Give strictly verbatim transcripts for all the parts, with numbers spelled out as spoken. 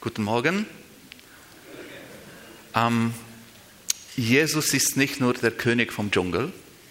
Guten Morgen. Ähm, Jesus ist nicht nur der König vom Dschungel.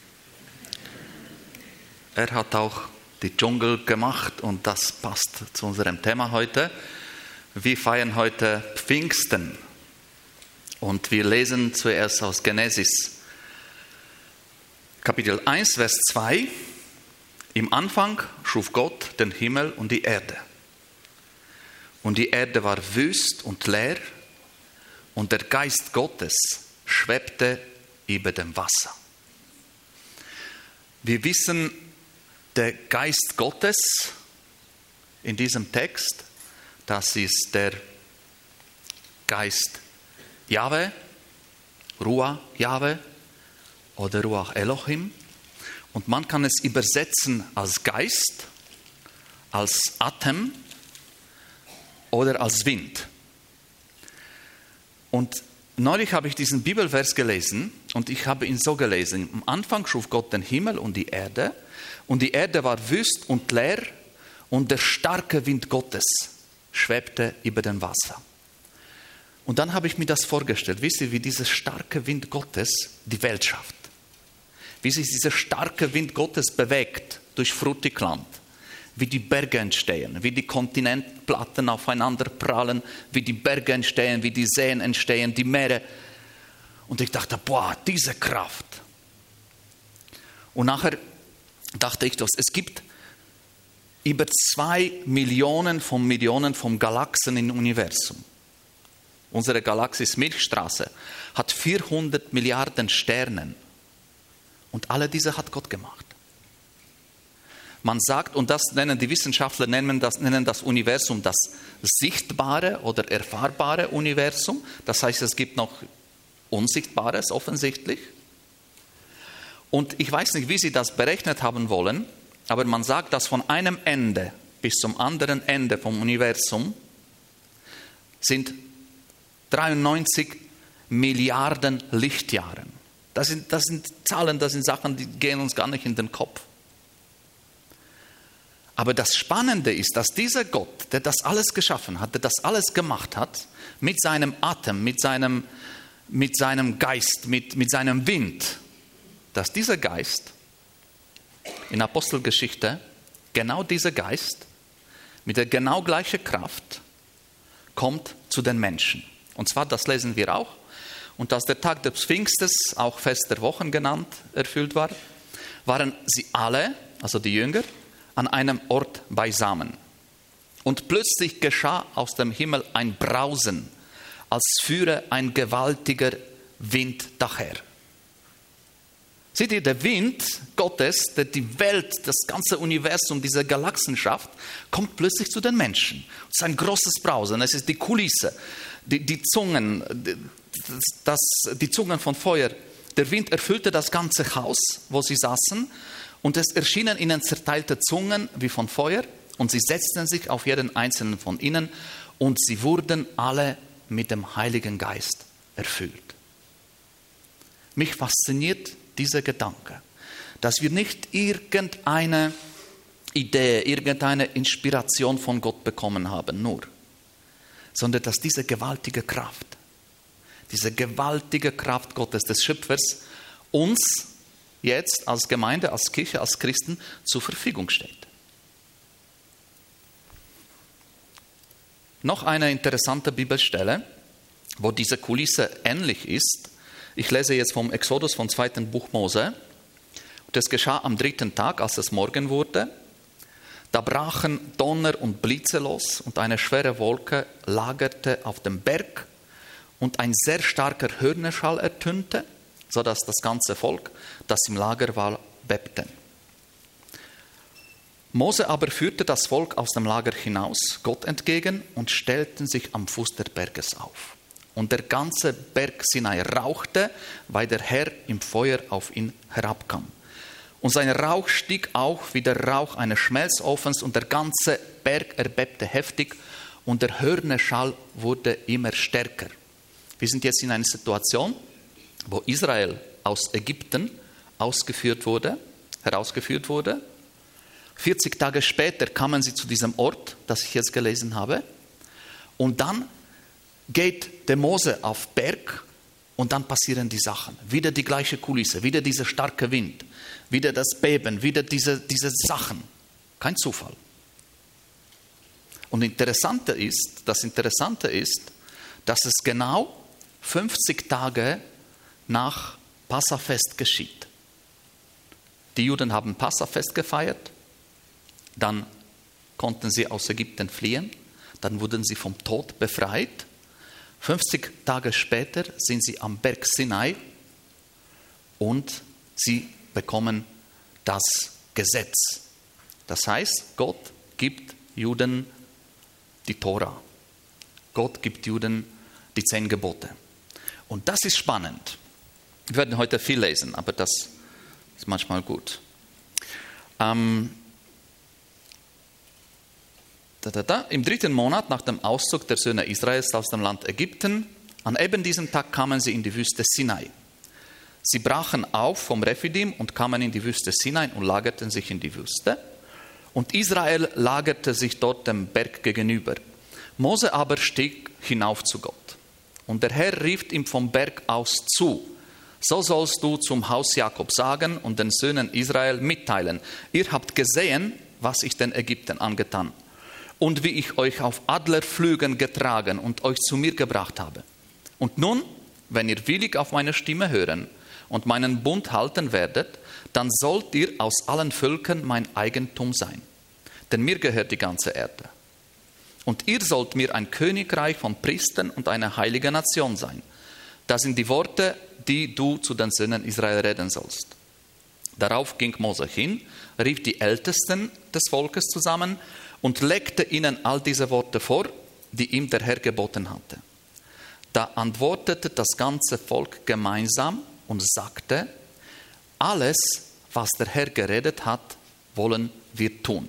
Er hat auch die Dschungel gemacht und das passt zu unserem Thema heute. Wir feiern heute Pfingsten und wir lesen zuerst aus Genesis Kapitel eins, Vers zwei. Im Anfang schuf Gott den Himmel und die Erde. Und die Erde war wüst und leer und der Geist Gottes schwebte über dem Wasser. Wir wissen, der Geist Gottes in diesem Text, das ist der Geist Jahwe, Ruach Jahwe oder Ruach Elohim. Und man kann es übersetzen als Geist, als Atem oder als Wind. Und neulich habe ich diesen Bibelvers gelesen und ich habe ihn so gelesen. Am Anfang schuf Gott den Himmel und die Erde und die Erde war wüst und leer und der starke Wind Gottes schwebte über dem Wasser. Und dann habe ich mir das vorgestellt. Wisst ihr, wie dieser starke Wind Gottes die Welt schafft? Wie sich dieser starke Wind Gottes bewegt durch Fruchtigland, wie die Berge entstehen, wie die Kontinentplatten aufeinander prallen, wie die Berge entstehen, wie die Seen entstehen, die Meere. Und ich dachte, boah, diese Kraft. Und nachher dachte ich, es gibt über zwei Millionen von Millionen von Galaxien im Universum. Unsere Galaxis Milchstraße hat vierhundert Milliarden Sterne. Und alle diese hat Gott gemacht. Man sagt, und das nennen die Wissenschaftler, nennen das, nennen das Universum das sichtbare oder erfahrbare Universum. Das heißt, es gibt noch Unsichtbares offensichtlich. Und ich weiß nicht, wie sie das berechnet haben wollen, aber man sagt, dass von einem Ende bis zum anderen Ende vom Universum sind dreiundneunzig Milliarden Lichtjahre. Das sind, das sind Zahlen, das sind Sachen, die gehen uns gar nicht in den Kopf. Aber das Spannende ist, dass dieser Gott, der das alles geschaffen hat, der das alles gemacht hat, mit seinem Atem, mit seinem, mit seinem Geist, mit, mit seinem Wind, dass dieser Geist in Apostelgeschichte, genau dieser Geist, mit der genau gleichen Kraft, kommt zu den Menschen. Und zwar, das lesen wir auch, und als der Tag des Pfingstes, auch Fest der Wochen genannt, erfüllt war, waren sie alle, also die Jünger, an einem Ort beisammen. Und plötzlich geschah aus dem Himmel ein Brausen, als führe ein gewaltiger Wind daher. Seht ihr, der Wind Gottes, der die Welt, das ganze Universum, diese Galaxien schafft, kommt plötzlich zu den Menschen. Es ist ein großes Brausen, es ist die Kulisse, die, die Zungen, das, die Zungen von Feuer. Der Wind erfüllte das ganze Haus, wo sie saßen, und es erschienen ihnen zerteilte Zungen wie von Feuer, und sie setzten sich auf jeden einzelnen von ihnen, und sie wurden alle mit dem Heiligen Geist erfüllt. Mich fasziniert dieser Gedanke, dass wir nicht irgendeine Idee, irgendeine Inspiration von Gott bekommen haben, nur, sondern dass diese gewaltige Kraft, diese gewaltige Kraft Gottes, des Schöpfers, uns jetzt als Gemeinde, als Kirche, als Christen zur Verfügung steht. Noch eine interessante Bibelstelle, wo diese Kulisse ähnlich ist. Ich lese jetzt vom Exodus, vom zweiten Buch Mose. Das geschah am dritten Tag, als es Morgen wurde. Da brachen Donner und Blitze los und eine schwere Wolke lagerte auf dem Berg und ein sehr starker Hörnerschall ertönte, sodass das ganze Volk, das im Lager war, bebte. Mose aber führte das Volk aus dem Lager hinaus, Gott entgegen, und stellten sich am Fuß des Berges auf. Und der ganze Berg Sinai rauchte, weil der Herr im Feuer auf ihn herabkam. Und sein Rauch stieg auch wie der Rauch eines Schmelzofens, und der ganze Berg erbebte heftig, und der Hörnerschall wurde immer stärker. Wir sind jetzt in einer Situation, wo Israel aus Ägypten ausgeführt wurde, herausgeführt wurde. vierzig Tage später kamen sie zu diesem Ort, das ich jetzt gelesen habe. Und dann geht der Mose auf Berg und dann passieren die Sachen. Wieder die gleiche Kulisse, wieder dieser starke Wind, wieder das Beben, wieder diese, diese Sachen. Kein Zufall. Und Interessante ist, das Interessante ist, dass es genau fünfzig Tage nach Passafest geschieht. Die Juden haben Passafest gefeiert, dann konnten sie aus Ägypten fliehen, dann wurden sie vom Tod befreit. fünfzig Tage später sind sie am Berg Sinai und sie bekommen das Gesetz. Das heißt, Gott gibt Juden die Tora. Gott gibt Juden die zehn Gebote. Und das ist spannend. Wir werden heute viel lesen, aber das ist manchmal gut. Ähm, da, da, da. Im dritten Monat nach dem Auszug der Söhne Israels aus dem Land Ägypten, an eben diesem Tag kamen sie in die Wüste Sinai. Sie brachen auf vom Rephidim und kamen in die Wüste Sinai und lagerten sich in die Wüste. Und Israel lagerte sich dort dem Berg gegenüber. Mose aber stieg hinauf zu Gott. Und der Herr rief ihm vom Berg aus zu: So sollst du zum Haus Jakob sagen und den Söhnen Israel mitteilen: Ihr habt gesehen, was ich den Ägyptern angetan und wie ich euch auf Adlerflügen getragen und euch zu mir gebracht habe. Und nun, wenn ihr willig auf meine Stimme hören und meinen Bund halten werdet, dann sollt ihr aus allen Völkern mein Eigentum sein. Denn mir gehört die ganze Erde. Und ihr sollt mir ein Königreich von Priestern und eine heilige Nation sein. Das sind die Worte, die du zu den Söhnen Israel reden sollst. Darauf ging Mose hin, rief die Ältesten des Volkes zusammen und legte ihnen all diese Worte vor, die ihm der Herr geboten hatte. Da antwortete das ganze Volk gemeinsam und sagte: Alles, was der Herr geredet hat, wollen wir tun.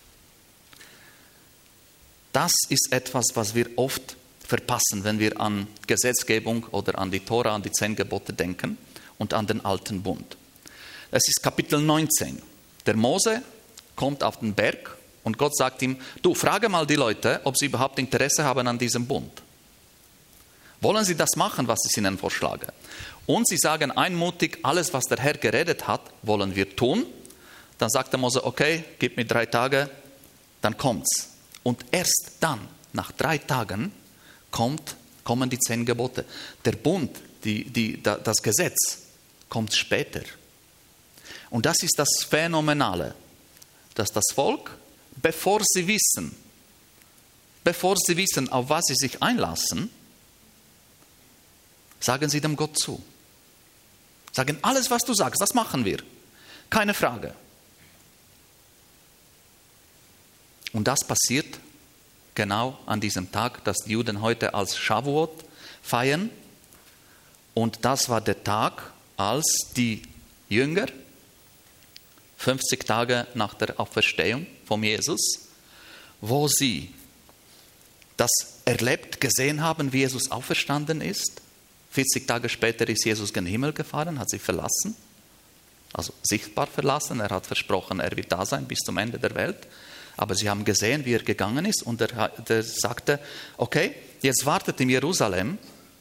Das ist etwas, was wir oft verpassen, wenn wir an Gesetzgebung oder an die Tora, an die zehn Gebote denken und an den alten Bund. Es ist Kapitel neunzehn. Der Mose kommt auf den Berg und Gott sagt ihm: Du, frage mal die Leute, ob sie überhaupt Interesse haben an diesem Bund. Wollen sie das machen, was ich ihnen vorschlage? Und sie sagen einmutig: Alles, was der Herr geredet hat, wollen wir tun. Dann sagt der Mose: Okay, gib mir drei Tage, dann kommt's. Und erst dann, nach drei Tagen, kommt, kommen die zehn Gebote. Der Bund, die, die, das Gesetz, kommt später. Und das ist das Phänomenale, dass das Volk, bevor sie wissen, bevor sie wissen, auf was sie sich einlassen, sagen sie dem Gott zu. Sagen: Alles, was du sagst, das machen wir. Keine Frage. Und das passiert genau an diesem Tag, das die Juden heute als Shavuot feiern. Und das war der Tag, als die Jünger, fünfzig Tage nach der Auferstehung von Jesus, wo sie das erlebt, gesehen haben, wie Jesus auferstanden ist. vierzig Tage später ist Jesus gen Himmel gefahren, hat sie verlassen, also sichtbar verlassen. Er hat versprochen, er wird da sein bis zum Ende der Welt. Aber sie haben gesehen, wie er gegangen ist, und er, er sagte: Okay, jetzt wartet in Jerusalem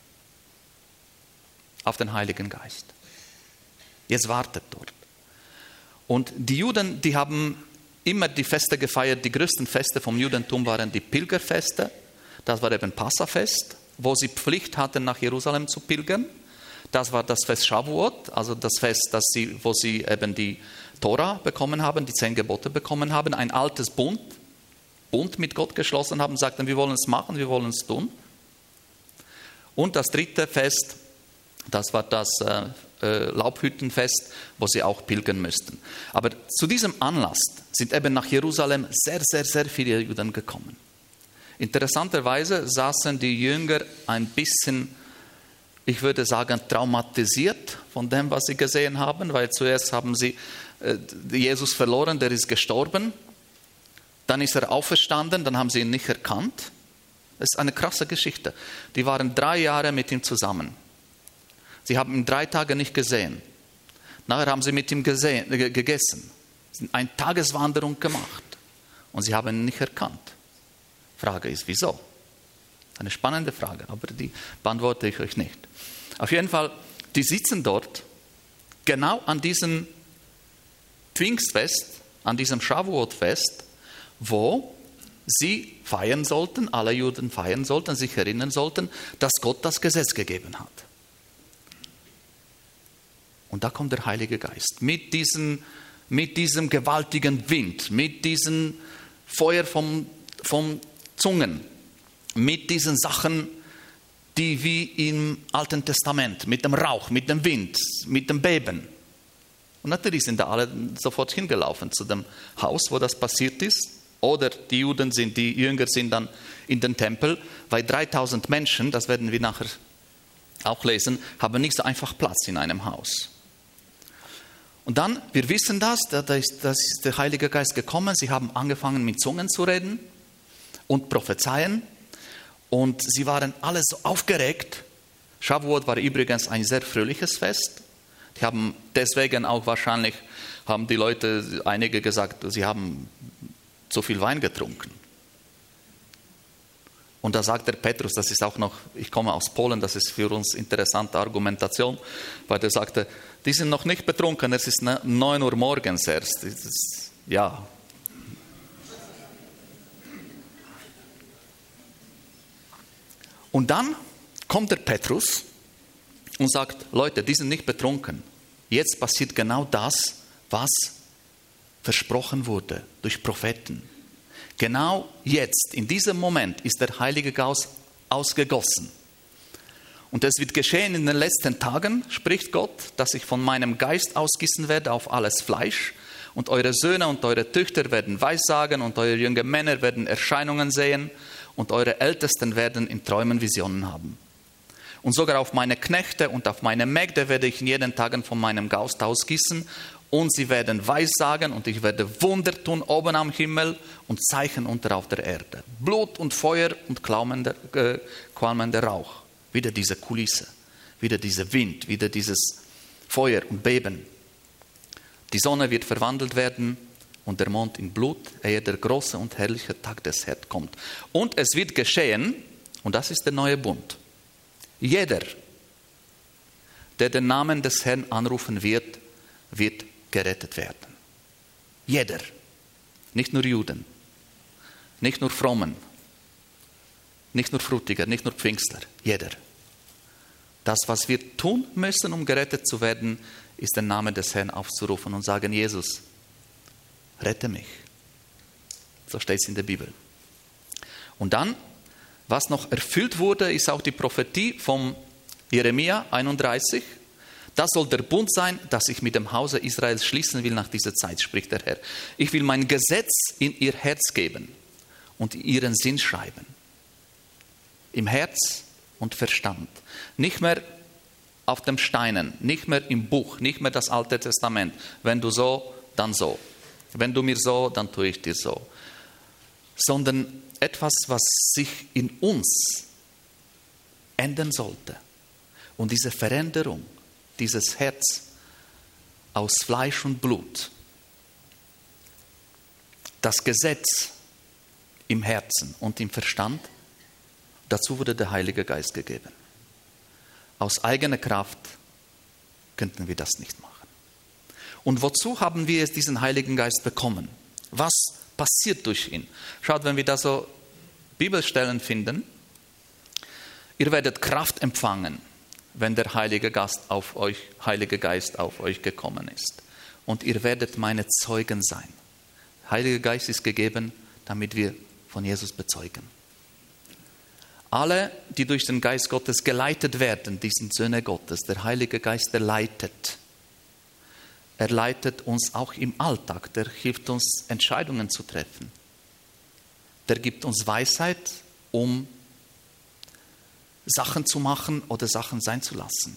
auf den Heiligen Geist. Jetzt wartet dort. Und die Juden, die haben immer die Feste gefeiert. Die größten Feste vom Judentum waren die Pilgerfeste. Das war eben Passafest, wo sie Pflicht hatten, nach Jerusalem zu pilgern. Das war das Fest Shavuot, also das Fest, das sie, wo sie eben die Tora bekommen haben, die zehn Gebote bekommen haben, ein altes Bund, Bund mit Gott geschlossen haben, sagten: Wir wollen es machen, wir wollen es tun. Und das dritte Fest, das war das äh, äh, Laubhüttenfest, wo sie auch pilgern müssten. Aber zu diesem Anlass sind eben nach Jerusalem sehr, sehr, sehr viele Juden gekommen. Interessanterweise saßen die Jünger ein bisschen, ich würde sagen, traumatisiert von dem, was sie gesehen haben, weil zuerst haben sie äh, Jesus verloren, der ist gestorben, dann ist er auferstanden, dann haben sie ihn nicht erkannt. Das ist eine krasse Geschichte. Die waren drei Jahre mit ihm zusammen. Sie haben ihn drei Tage nicht gesehen. Nachher haben sie mit ihm gesehen, äh, gegessen, eine Tageswanderung gemacht und sie haben ihn nicht erkannt. Frage ist, wieso? Eine spannende Frage, aber die beantworte ich euch nicht. Auf jeden Fall, die sitzen dort genau an diesem Pfingstfest, an diesem Shavuot-Fest, wo sie feiern sollten, alle Juden feiern sollten, sich erinnern sollten, dass Gott das Gesetz gegeben hat. Und da kommt der Heilige Geist mit diesem, mit diesem gewaltigen Wind, mit diesem Feuer vom, vom Zungen, mit diesen Sachen, die wie im Alten Testament, mit dem Rauch, mit dem Wind, mit dem Beben. Und natürlich sind da alle sofort hingelaufen zu dem Haus, wo das passiert ist. Oder die Juden sind, die Jünger sind dann in den Tempel, weil dreitausend Menschen, das werden wir nachher auch lesen, haben nicht so einfach Platz in einem Haus. Und dann, wir wissen das, da ist, da ist der Heilige Geist gekommen, sie haben angefangen mit Zungen zu reden und prophezeien. Und sie waren alle so aufgeregt. Shavuot war übrigens ein sehr fröhliches Fest. Die haben deswegen auch wahrscheinlich, haben die Leute, einige gesagt, sie haben zu viel Wein getrunken. Und da sagt der Petrus, das ist auch noch, ich komme aus Polen, das ist für uns interessante Argumentation, weil der sagte, die sind noch nicht betrunken, es ist neun Uhr morgens erst. Ist, ja. Und dann kommt der Petrus und sagt, Leute, die sind nicht betrunken. Jetzt passiert genau das, was versprochen wurde durch Propheten. Genau jetzt, in diesem Moment, ist der Heilige Geist ausgegossen. Und es wird geschehen in den letzten Tagen, spricht Gott, dass ich von meinem Geist ausgießen werde auf alles Fleisch. Und eure Söhne und eure Töchter werden Weissagen und eure jungen Männer werden Erscheinungen sehen und eure Ältesten werden in Träumen Visionen haben. Und sogar auf meine Knechte und auf meine Mägde werde ich in jeden Tagen von meinem Geist ausgießen und sie werden Weissagen und ich werde Wunder tun oben am Himmel und Zeichen unter auf der Erde. Blut und Feuer und qualmender, äh, qualmender Rauch. Wieder diese Kulisse, wieder dieser Wind, wieder dieses Feuer und Beben. Die Sonne wird verwandelt werden und der Mond in Blut, ehe der große und herrliche Tag des Herrn kommt. Und es wird geschehen, und das ist der neue Bund, jeder, der den Namen des Herrn anrufen wird, wird gerettet werden. Jeder. Nicht nur Juden, nicht nur Frommen, nicht nur Frutiger, nicht nur Pfingstler, jeder. Das, was wir tun müssen, um gerettet zu werden, ist den Namen des Herrn aufzurufen und sagen, Jesus, rette mich. So steht es in der Bibel. Und dann, was noch erfüllt wurde, ist auch die Prophetie vom Jeremia einunddreißig. Das soll der Bund sein, das ich mit dem Hause Israels schließen will nach dieser Zeit, spricht der Herr. Ich will mein Gesetz in ihr Herz geben und ihren Sinn schreiben. Im Herz und Verstand. Nicht mehr auf dem Steinen, nicht mehr im Buch, nicht mehr das Alte Testament. Wenn du so, dann so. Wenn du mir so, dann tue ich dir so. Sondern etwas, was sich in uns ändern sollte. Und diese Veränderung, dieses Herz aus Fleisch und Blut, das Gesetz im Herzen und im Verstand, dazu wurde der Heilige Geist gegeben. Aus eigener Kraft könnten wir das nicht machen. Und wozu haben wir jetzt diesen Heiligen Geist bekommen? Was passiert durch ihn? Schaut, wenn wir da so Bibelstellen finden, ihr werdet Kraft empfangen, wenn der Heilige Geist auf euch, Heilige Geist auf euch gekommen ist. Und ihr werdet meine Zeugen sein. Heiliger Geist ist gegeben, damit wir von Jesus bezeugen. Alle, die durch den Geist Gottes geleitet werden, die sind Söhne Gottes. Der Heilige Geist, der leitet. Er leitet uns auch im Alltag. Der hilft uns, Entscheidungen zu treffen. Der gibt uns Weisheit, um Sachen zu machen oder Sachen sein zu lassen.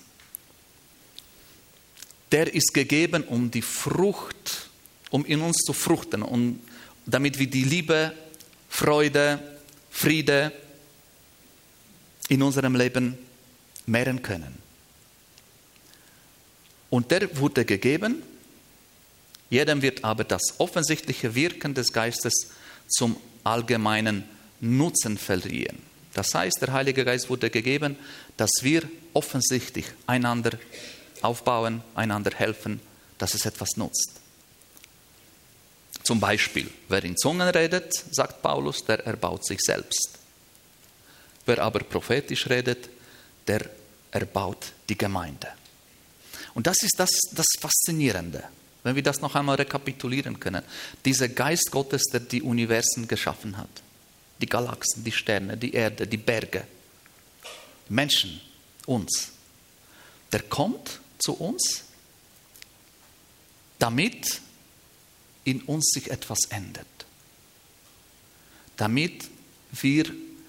Der ist gegeben, um die Frucht, um in uns zu fruchten, um, damit wir die Liebe, Freude, Friede in unserem Leben mehren können. Und der wurde gegeben, jedem wird aber das offensichtliche Wirken des Geistes zum allgemeinen Nutzen verliehen. Das heißt, der Heilige Geist wurde gegeben, dass wir offensichtlich einander aufbauen, einander helfen, dass es etwas nutzt. Zum Beispiel, wer in Zungen redet, sagt Paulus, der erbaut sich selbst. Wer aber prophetisch redet, der erbaut die Gemeinde. Und das ist das, das Faszinierende, wenn wir das noch einmal rekapitulieren können. Dieser Geist Gottes, der die Universen geschaffen hat. Die Galaxien, die Sterne, die Erde, die Berge, Menschen, uns. Der kommt zu uns, damit in uns sich etwas ändert. Damit wir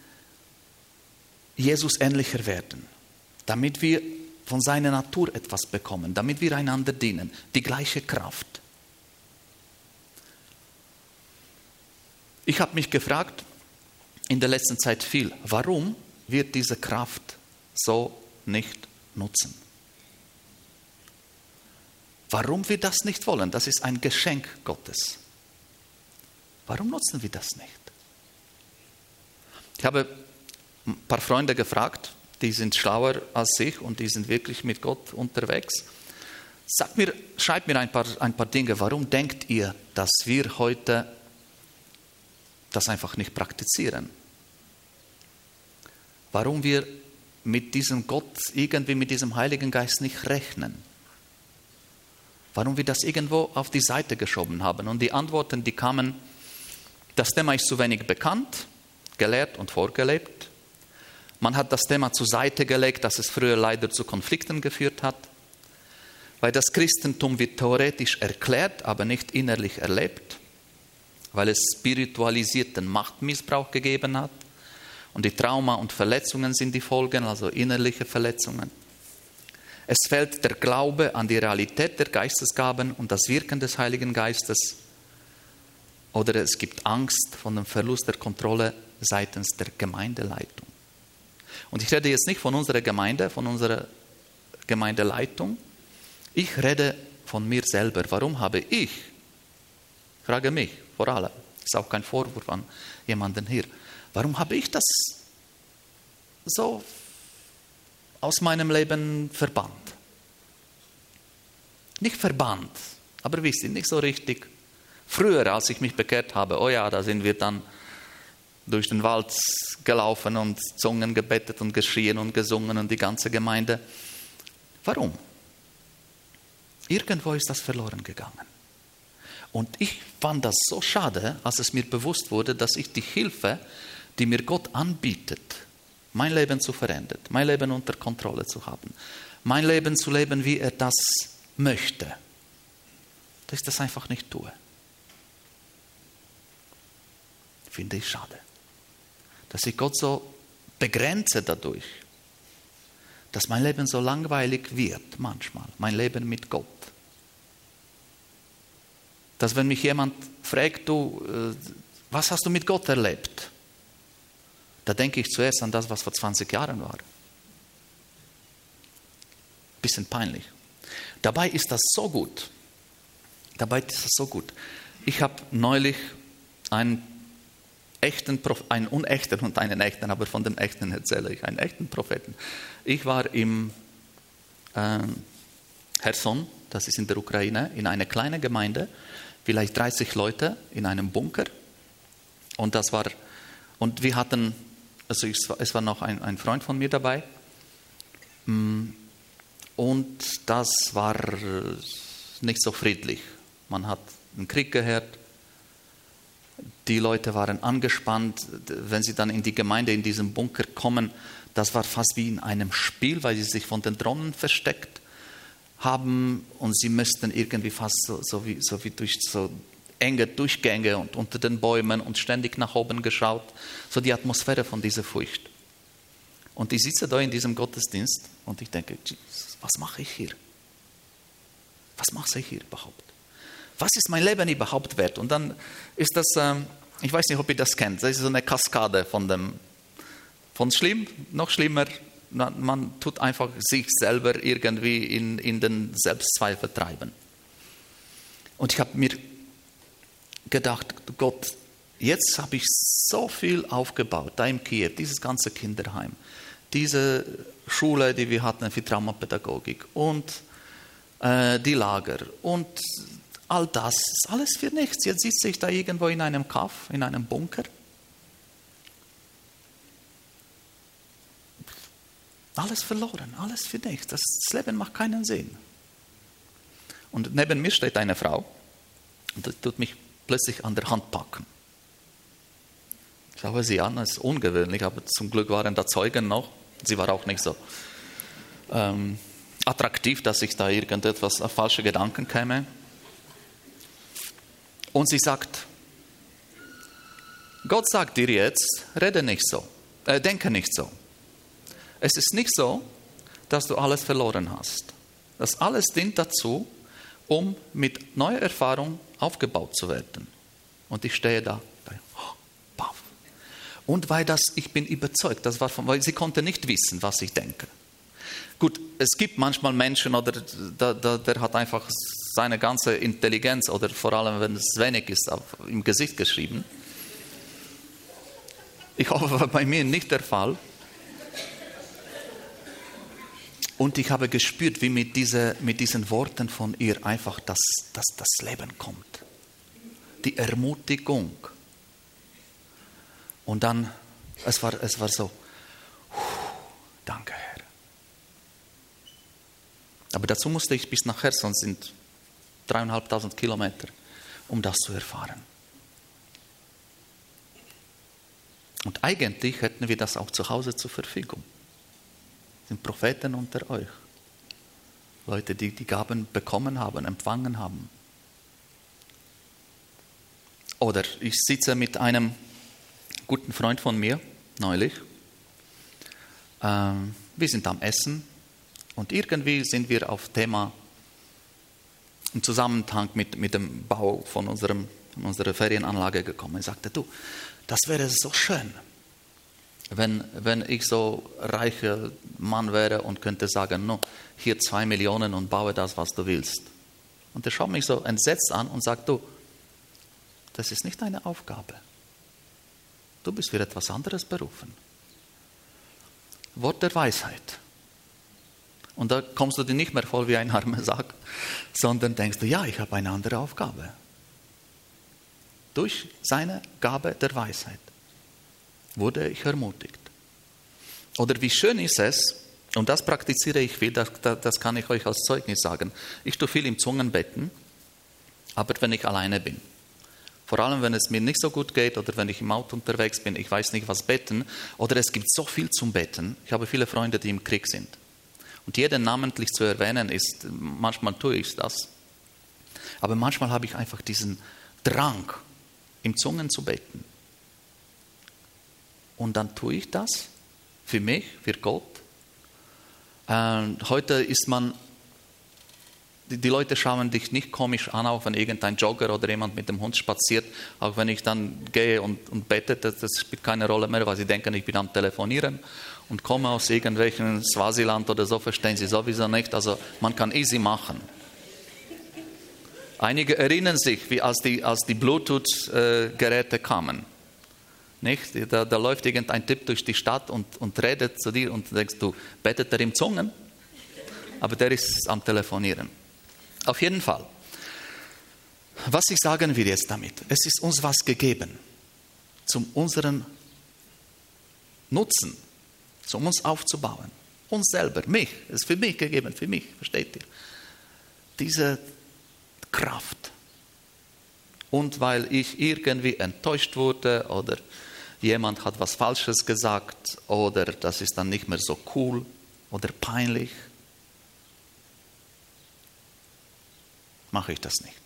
Jesus ähnlicher werden. Damit wir von seiner Natur etwas bekommen. Damit wir einander dienen. Die gleiche Kraft. Ich habe mich gefragt, in der letzten Zeit viel, warum wir diese Kraft so nicht nutzen? Warum wir das nicht wollen? Das ist ein Geschenk Gottes. Warum nutzen wir das nicht? Ich habe ein paar Freunde gefragt, die sind schlauer als ich und die sind wirklich mit Gott unterwegs. Sagt mir, schreibt mir ein paar, ein paar Dinge. Warum denkt ihr, dass wir heute das einfach nicht praktizieren? Warum wir mit diesem Gott, irgendwie mit diesem Heiligen Geist nicht rechnen? Warum wir das irgendwo auf die Seite geschoben haben? Und die Antworten, die kamen, das Thema ist zu wenig bekannt, gelehrt und vorgelebt. Man hat das Thema zur Seite gelegt, dass es früher leider zu Konflikten geführt hat. Weil das Christentum wird theoretisch erklärt, aber nicht innerlich erlebt. Weil es spiritualisierten Machtmissbrauch gegeben hat. Und die Trauma und Verletzungen sind die Folgen, also innerliche Verletzungen. Es fehlt der Glaube an die Realität der Geistesgaben und das Wirken des Heiligen Geistes. Oder es gibt Angst vor dem Verlust der Kontrolle seitens der Gemeindeleitung. Und ich rede jetzt nicht von unserer Gemeinde, von unserer Gemeindeleitung. Ich rede von mir selber. Warum habe ich, ich frage mich vor allem, ist auch kein Vorwurf an jemanden hier, warum habe ich das so aus meinem Leben verbannt? Nicht verbannt, aber wisst ihr, nicht so richtig. Früher, als ich mich bekehrt habe, oh ja, da sind wir dann durch den Wald gelaufen und Zungen gebetet und geschrien und gesungen und die ganze Gemeinde. Warum? Irgendwo ist das verloren gegangen. Und ich fand das so schade, als es mir bewusst wurde, dass ich die Hilfe, die mir Gott anbietet, mein Leben zu verändern, mein Leben unter Kontrolle zu haben, mein Leben zu leben, wie er das möchte, dass ich das einfach nicht tue. Finde ich schade. Dass ich Gott so begrenze dadurch, dass mein Leben so langweilig wird manchmal, mein Leben mit Gott. Dass wenn mich jemand fragt, du, was hast du mit Gott erlebt? Da denke ich zuerst an das, was vor zwanzig Jahren war. Bisschen peinlich. Dabei ist das so gut. Dabei ist das so gut. Ich habe neulich einen echten, einen unechten und einen echten, aber von dem echten erzähle ich, einen echten Propheten. Ich war im äh, Cherson, das ist in der Ukraine, in einer kleinen Gemeinde, vielleicht dreißig Leute in einem Bunker. Und das war, und wir hatten, also ich, es war noch ein, ein Freund von mir dabei. Und das war nicht so friedlich. Man hat einen Krieg gehört. Die Leute waren angespannt. Wenn sie dann in die Gemeinde, in diesen Bunker kommen, das war fast wie in einem Spiel, weil sie sich von den Drohnen versteckt haben und sie müssten irgendwie fast so, so, wie, so wie durch so enge Durchgänge und unter den Bäumen und ständig nach oben geschaut. So die Atmosphäre von dieser Furcht. Und ich sitze da in diesem Gottesdienst und ich denke, Jesus, was mache ich hier? Was mache ich hier überhaupt? Was ist mein Leben überhaupt wert? Und dann ist das, ähm, ich weiß nicht, ob ihr das kennt, das ist so eine Kaskade von dem, von schlimm, noch schlimmer, man, man tut einfach sich selber irgendwie in, in den Selbstzweifel treiben. Und ich habe mir gedacht, Gott, jetzt habe ich so viel aufgebaut, da in Kiew, dieses ganze Kinderheim, diese Schule, die wir hatten für Traumapädagogik und äh, die Lager und all das, ist alles für nichts. Jetzt sitze ich da irgendwo in einem Kaff, in einem Bunker. Alles verloren, alles für nichts. Das Leben macht keinen Sinn. Und neben mir steht eine Frau und die tut mich plötzlich an der Hand packen. Ich schaue sie an, das ist ungewöhnlich, aber zum Glück waren da Zeugen noch. Sie war auch nicht so ähm, attraktiv, dass ich da irgendetwas auf falsche Gedanken käme. Und sie sagt, Gott sagt dir jetzt, rede nicht so, äh, denke nicht so. Es ist nicht so, dass du alles verloren hast. Das alles dient dazu, um mit neuer Erfahrung aufgebaut zu werden. Und ich stehe da, oh, baff. Und weil das, ich bin überzeugt, das war von, weil sie konnte nicht wissen, was ich denke. Gut, es gibt manchmal Menschen, oder der, der, der hat einfach seine ganze Intelligenz, oder vor allem, wenn es wenig ist, auf, im Gesicht geschrieben. Ich hoffe, das war bei mir nicht der Fall. Und ich habe gespürt, wie mit, diese, mit diesen Worten von ihr einfach das, das, das Leben kommt. Die Ermutigung. Und dann, es war, es war so, danke Herr. Aber dazu musste ich bis nach Cherson, sind dreieinhalbtausend Kilometer, um das zu erfahren. Und eigentlich hätten wir das auch zu Hause zur Verfügung. Sind Propheten unter euch. Leute, die die Gaben bekommen haben, empfangen haben. Oder ich sitze mit einem guten Freund von mir, neulich. Ähm, wir sind am Essen und irgendwie sind wir auf Thema im Zusammenhang mit, mit dem Bau von, unserem, von unserer Ferienanlage gekommen. Ich sagte, du, das wäre so schön. Wenn, wenn ich so reicher Mann wäre und könnte sagen, no, hier zwei Millionen und baue das, was du willst. Und er schaut mich so entsetzt an und sagt, du, das ist nicht deine Aufgabe. Du bist für etwas anderes berufen. Wort der Weisheit. Und da kommst du dir nicht mehr voll wie ein armer Sack, sondern denkst du, ja, ich habe eine andere Aufgabe. Durch seine Gabe der Weisheit wurde ich ermutigt. Oder wie schön ist es, und das praktiziere ich viel, das, das kann ich euch als Zeugnis sagen. Ich tue viel im Zungenbetten, aber wenn ich alleine bin. Vor allem, wenn es mir nicht so gut geht oder wenn ich im Auto unterwegs bin, ich weiß nicht, was beten. Oder es gibt so viel zum Beten. Ich habe viele Freunde, die im Krieg sind. Und jeden namentlich zu erwähnen, ist, manchmal tue ich das. Aber manchmal habe ich einfach diesen Drang, im Zungen zu beten. Und dann tue ich das für mich, für Gott. Ähm, heute ist man, die, die Leute schauen dich nicht komisch an, auch wenn irgendein Jogger oder jemand mit dem Hund spaziert. Auch wenn ich dann gehe und, und bete, das, das spielt keine Rolle mehr, weil sie denken, ich bin am Telefonieren und komme aus irgendwelchen Swasiland oder so, verstehen sie sowieso nicht. Also man kann easy machen. Einige erinnern sich, wie als die, als die Bluetooth-Geräte kamen. Nicht? Da, da läuft irgendein Typ durch die Stadt und, und redet zu dir und denkst du, betet er im Zungen? Aber der ist am Telefonieren. Auf jeden Fall. Was ich sagen will jetzt damit? Es ist uns was gegeben. Zum unseren Nutzen. Um uns aufzubauen. Uns selber, mich. Es ist für mich gegeben, für mich. Versteht ihr? Diese Kraft. Und weil ich irgendwie enttäuscht wurde oder jemand hat was Falsches gesagt oder das ist dann nicht mehr so cool oder peinlich, mache ich das nicht.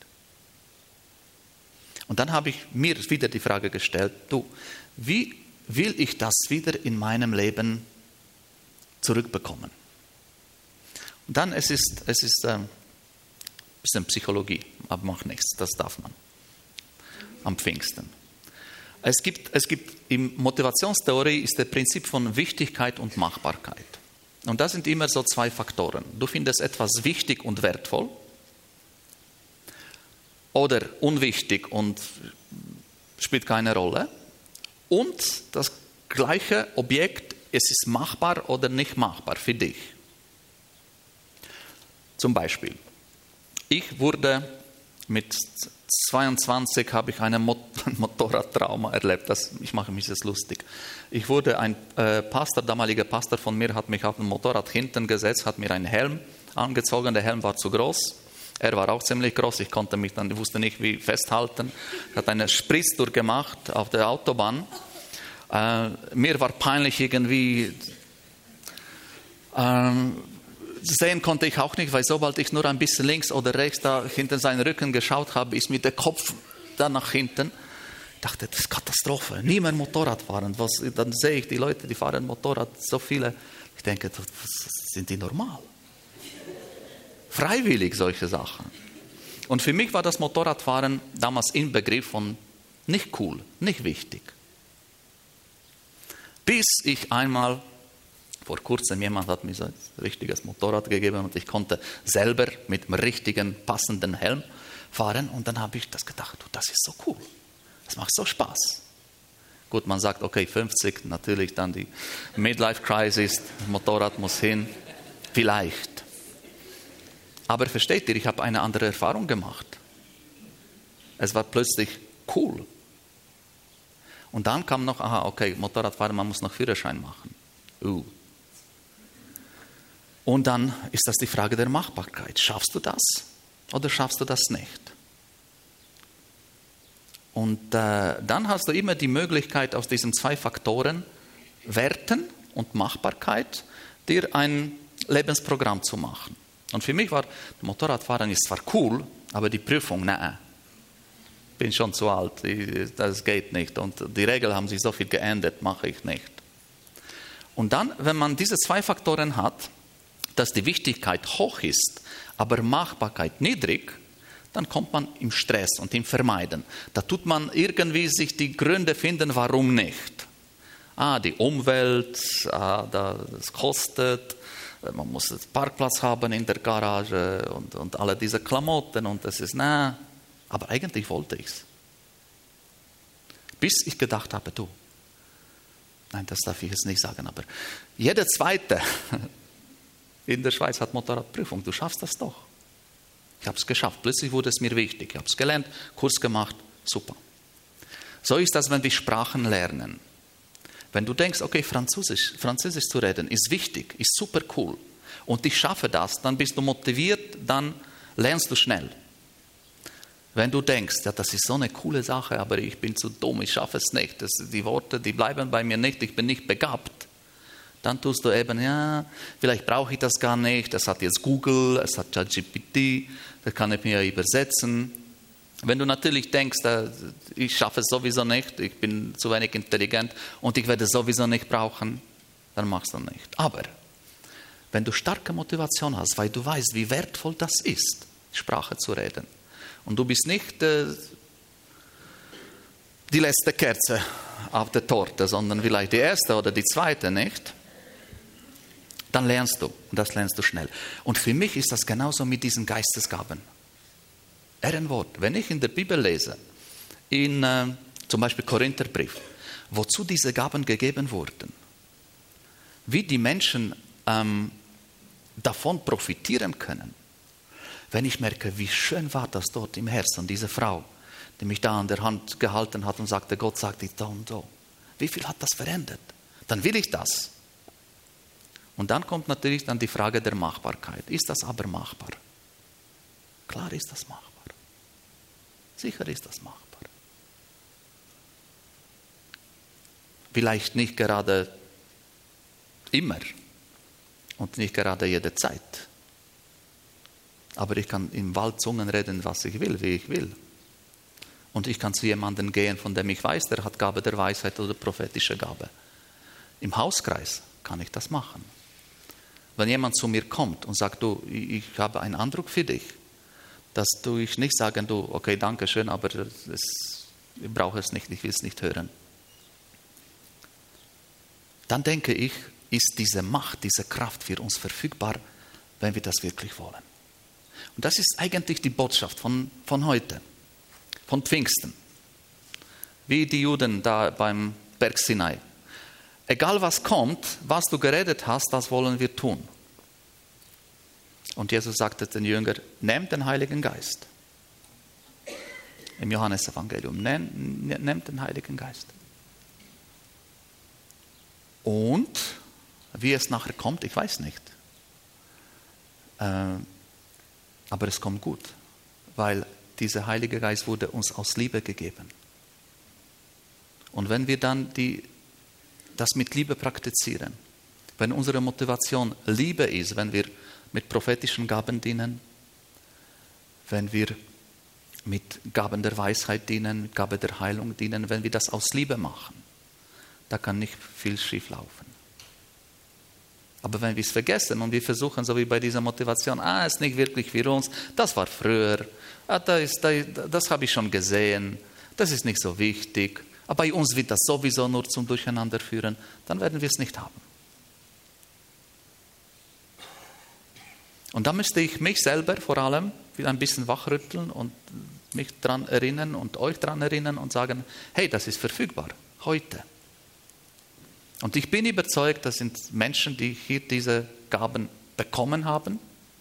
Und dann habe ich mir wieder die Frage gestellt, du, wie will ich das wieder in meinem Leben zurückbekommen? Und dann, es ist, es ist ein bisschen Psychologie, aber macht nichts, das darf man. Am Pfingsten. Es gibt, es gibt in Motivationstheorie ist das Prinzip von Wichtigkeit und Machbarkeit. Und das sind immer so zwei Faktoren. Du findest etwas wichtig und wertvoll oder unwichtig und spielt keine Rolle. Und das gleiche Objekt, es ist machbar oder nicht machbar für dich. Zum Beispiel, ich wurde mit zweiundzwanzig, habe ich einen Motorradtrauma erlebt. Das, ich mache mich jetzt lustig. Ich wurde, ein äh, Pastor, damaliger Pastor von mir, hat mich auf dem Motorrad hinten gesetzt, hat mir einen Helm angezogen. Der Helm war zu groß. Er war auch ziemlich groß. Ich konnte mich dann, ich wusste nicht, wie festhalten. Hat eine Spritztour gemacht auf der Autobahn. Äh, mir war peinlich irgendwie. Ähm, Sehen konnte ich auch nicht, weil sobald ich nur ein bisschen links oder rechts da hinter seinen Rücken geschaut habe, ist mir der Kopf dann nach hinten. Ich dachte, das ist Katastrophe. Nie mehr Motorrad fahren. Was, dann sehe ich die Leute, die fahren Motorrad, so viele. Ich denke, sind die normal? Freiwillig solche Sachen. Und für mich war das Motorradfahren damals Inbegriff von nicht cool, nicht wichtig. Bis ich einmal vor kurzem, jemand hat mir so ein richtiges Motorrad gegeben und ich konnte selber mit dem richtigen, passenden Helm fahren. Und dann habe ich das gedacht, du, das ist so cool. Das macht so Spaß. Gut, man sagt, okay, fünfzig, natürlich dann die Midlife-Crisis, Motorrad muss hin, vielleicht. Aber versteht ihr, ich habe eine andere Erfahrung gemacht. Es war plötzlich cool. Und dann kam noch, aha, okay, Motorradfahren, man muss noch Führerschein machen. Uh. Und dann ist das die Frage der Machbarkeit. Schaffst du das oder schaffst du das nicht? Und äh, dann hast du immer die Möglichkeit, aus diesen zwei Faktoren, Werten und Machbarkeit, dir ein Lebensprogramm zu machen. Und für mich war Motorradfahren ist zwar cool, aber die Prüfung, nein, bin schon zu alt, das geht nicht. Und die Regeln haben sich so viel geändert, mache ich nicht. Und dann, wenn man diese zwei Faktoren hat, dass die Wichtigkeit hoch ist, aber Machbarkeit niedrig, dann kommt man im Stress und im Vermeiden. Da tut man irgendwie sich die Gründe finden, warum nicht. Ah, die Umwelt, ah, das kostet, man muss einen Parkplatz haben in der Garage und, und alle diese Klamotten und das ist, na, aber eigentlich wollte ich es. Bis ich gedacht habe, du, nein, das darf ich jetzt nicht sagen, aber jeder Zweite in der Schweiz hat Motorradprüfung. Du schaffst das doch. Ich habe es geschafft. Plötzlich wurde es mir wichtig. Ich habe es gelernt, Kurs gemacht. Super. So ist das, wenn wir Sprachen lernen. Wenn du denkst, okay, Französisch, Französisch zu reden ist wichtig, ist super cool und ich schaffe das, dann bist du motiviert, dann lernst du schnell. Wenn du denkst, ja, das ist so eine coole Sache, aber ich bin zu dumm, ich schaffe es nicht, das, die Worte, die bleiben bei mir nicht, ich bin nicht begabt, dann tust du eben, ja, vielleicht brauche ich das gar nicht, das hat jetzt Google, es hat ChatGPT, das kann ich mir übersetzen. Wenn du natürlich denkst, ich schaffe es sowieso nicht, ich bin zu wenig intelligent und ich werde es sowieso nicht brauchen, dann machst du nicht. Aber wenn du starke Motivation hast, weil du weißt, wie wertvoll das ist, Sprache zu reden, und du bist nicht äh, die letzte Kerze auf der Torte, sondern vielleicht die erste oder die zweite, nicht? Dann lernst du, und das lernst du schnell. Und für mich ist das genauso mit diesen Geistesgaben. Ehrenwort. Wenn ich in der Bibel lese, in äh, zum Beispiel Korintherbrief, wozu diese Gaben gegeben wurden, wie die Menschen ähm, davon profitieren können, wenn ich merke, wie schön war das dort im Herzen, diese Frau, die mich da an der Hand gehalten hat und sagte, Gott sagt dich da und so. Wie viel hat das verändert? Dann will ich das. Und dann kommt natürlich dann die Frage der Machbarkeit. Ist das aber machbar? Klar ist das machbar. Sicher ist das machbar. Vielleicht nicht gerade immer und nicht gerade jede Zeit. Aber ich kann im Wald Zungen reden, was ich will, wie ich will. Und ich kann zu jemandem gehen, von dem ich weiß, der hat Gabe der Weisheit oder prophetische Gabe. Im Hauskreis kann ich das machen. Wenn jemand zu mir kommt und sagt, du, ich habe einen Eindruck für dich, dass du ich nicht sagen, du, okay, danke schön, aber es, ich brauche es nicht, ich will es nicht hören. Dann denke ich, ist diese Macht, diese Kraft für uns verfügbar, wenn wir das wirklich wollen. Und das ist eigentlich die Botschaft von, von heute, von Pfingsten. wie die Juden da beim Berg Sinai. Egal was kommt, was du geredet hast, das wollen wir tun. Und Jesus sagte den Jüngern, nehmt den Heiligen Geist. Im Johannesevangelium, nehmt den Heiligen Geist. Und wie es nachher kommt, ich weiß nicht. Äh, aber es kommt gut, weil dieser Heilige Geist wurde uns aus Liebe gegeben. Und wenn wir dann die, das mit Liebe praktizieren, wenn unsere Motivation Liebe ist, wenn wir mit prophetischen Gaben dienen, wenn wir mit Gaben der Weisheit dienen, mit Gabe der Heilung dienen, wenn wir das aus Liebe machen, da kann nicht viel schief laufen. Aber wenn wir es vergessen und wir versuchen, so wie bei dieser Motivation, ah, ist nicht wirklich für uns, das war früher, ah, das, das, das habe ich schon gesehen, das ist nicht so wichtig, aber bei uns wird das sowieso nur zum Durcheinander führen, dann werden wir es nicht haben. Und da müsste ich mich selber vor allem wieder ein bisschen wachrütteln und mich daran erinnern und euch daran erinnern und sagen, hey, das ist verfügbar, heute. Und ich bin überzeugt, das sind Menschen, die hier diese Gaben bekommen haben,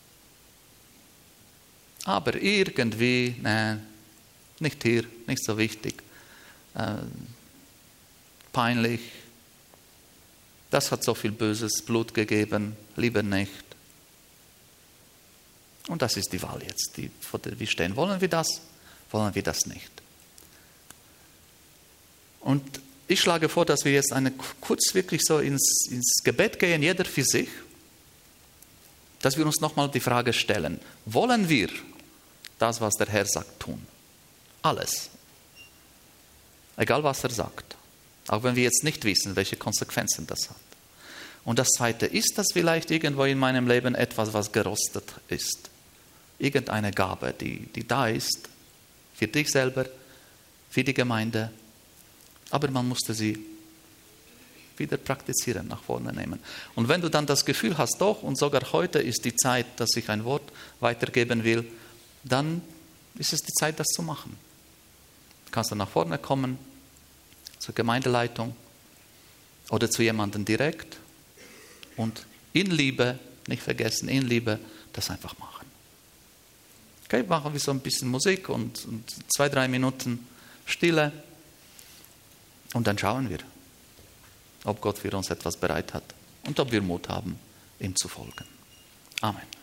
aber irgendwie, ne, nicht hier, nicht so wichtig, äh, peinlich, das hat so viel böses Blut gegeben, lieber nicht. Und das ist die Wahl jetzt, die, vor der wir stehen. Wollen wir das? Wollen wir das nicht? Und ich schlage vor, dass wir jetzt eine, kurz wirklich so ins, ins Gebet gehen, jeder für sich, dass wir uns nochmal die Frage stellen, wollen wir das, was der Herr sagt, tun? Alles. Egal, was er sagt. Auch wenn wir jetzt nicht wissen, welche Konsequenzen das hat. Und das Zweite, ist das vielleicht irgendwo in meinem Leben etwas, was gerostet ist? Irgendeine Gabe, die, die da ist, für dich selber, für die Gemeinde, aber man musste sie wieder praktizieren, nach vorne nehmen. Und wenn du dann das Gefühl hast, doch, und sogar heute ist die Zeit, dass ich ein Wort weitergeben will, dann ist es die Zeit, das zu machen. Du kannst dann nach vorne kommen, zur Gemeindeleitung oder zu jemandem direkt und in Liebe, nicht vergessen, in Liebe, das einfach machen. Okay, machen wir so ein bisschen Musik und, und zwei, drei Minuten Stille. Und dann schauen wir, ob Gott für uns etwas bereit hat und ob wir Mut haben, ihm zu folgen. Amen.